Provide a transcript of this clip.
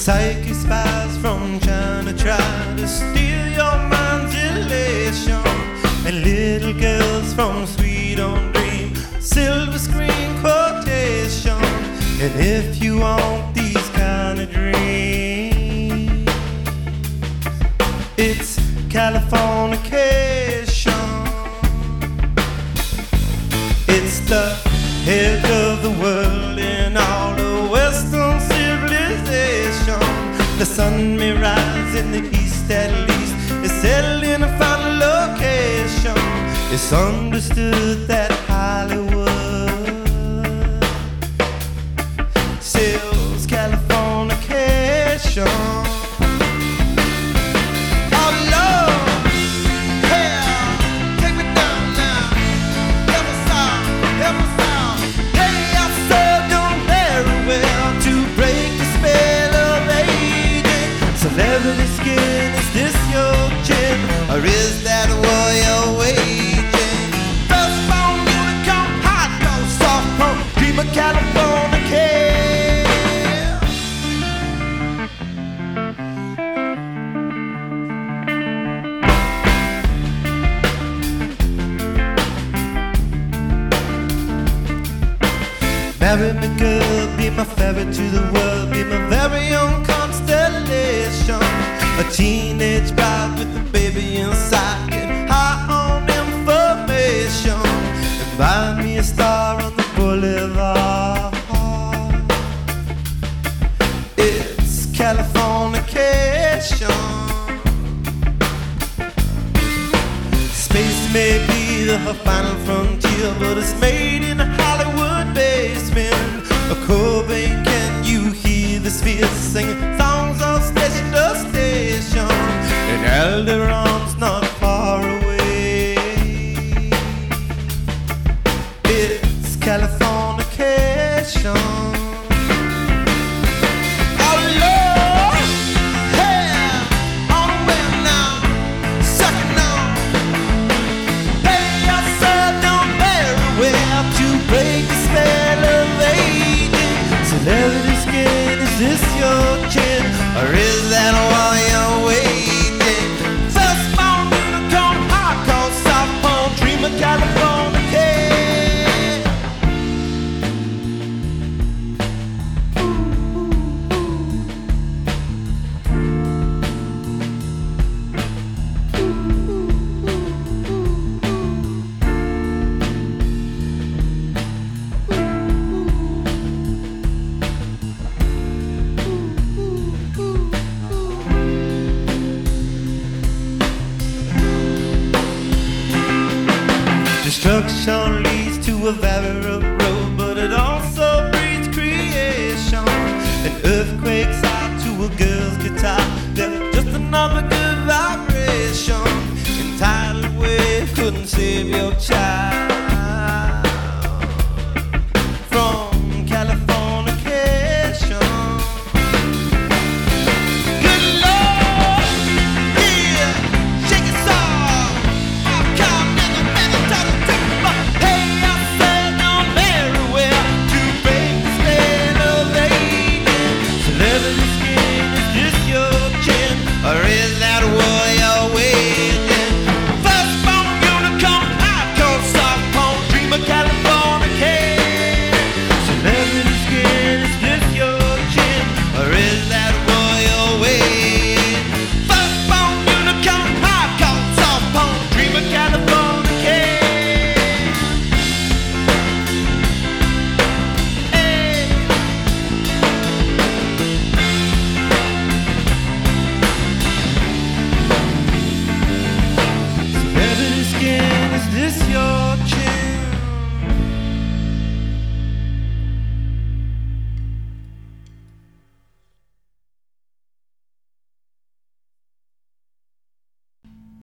psychic spies from China try to steal your mind's elation, and little girls from Sweet Home Dream silver screen quotation. And if you want these kind of dreams, it's Californication. It's the head of the world in all the Western civilization. The sun may rise in the east, at least it's settled in a final location. It's understood that Hollywood sells Californication. Oh Lord, hell, take me down now. Help us out, help us out. Hey, I served on very well to break the spell of aging. Celebrity skin, is this your chin, or is that war you're waging? First bone unicorn, hot dog, soft punk, dream of Californication. Marry me, girl, be my ferry to the world, be my very own constellation. A teenage bride with a baby inside, getting high on information. And buy me a star on the boulevard. It's Californication. Space may be the final frontier, but it's made in a Hollywood basement. A Cobain, can you hear the spheres singing songs on station to station? And Alderon's not far away. It's Californication. Oh Lord, yeah, on the way now, sucking on. Hey, I served on very well to break the spell of aging. Celebrity skin, is this your chin, or is that why you're waiting? First bone unicorn, hardcore, soft bone, dream of Californication. Destruction leads to a very rough road, but it also breeds creation. And earthquakes out to a girl's guitar, they're just another good vibration. And tidal wave couldn't save your child.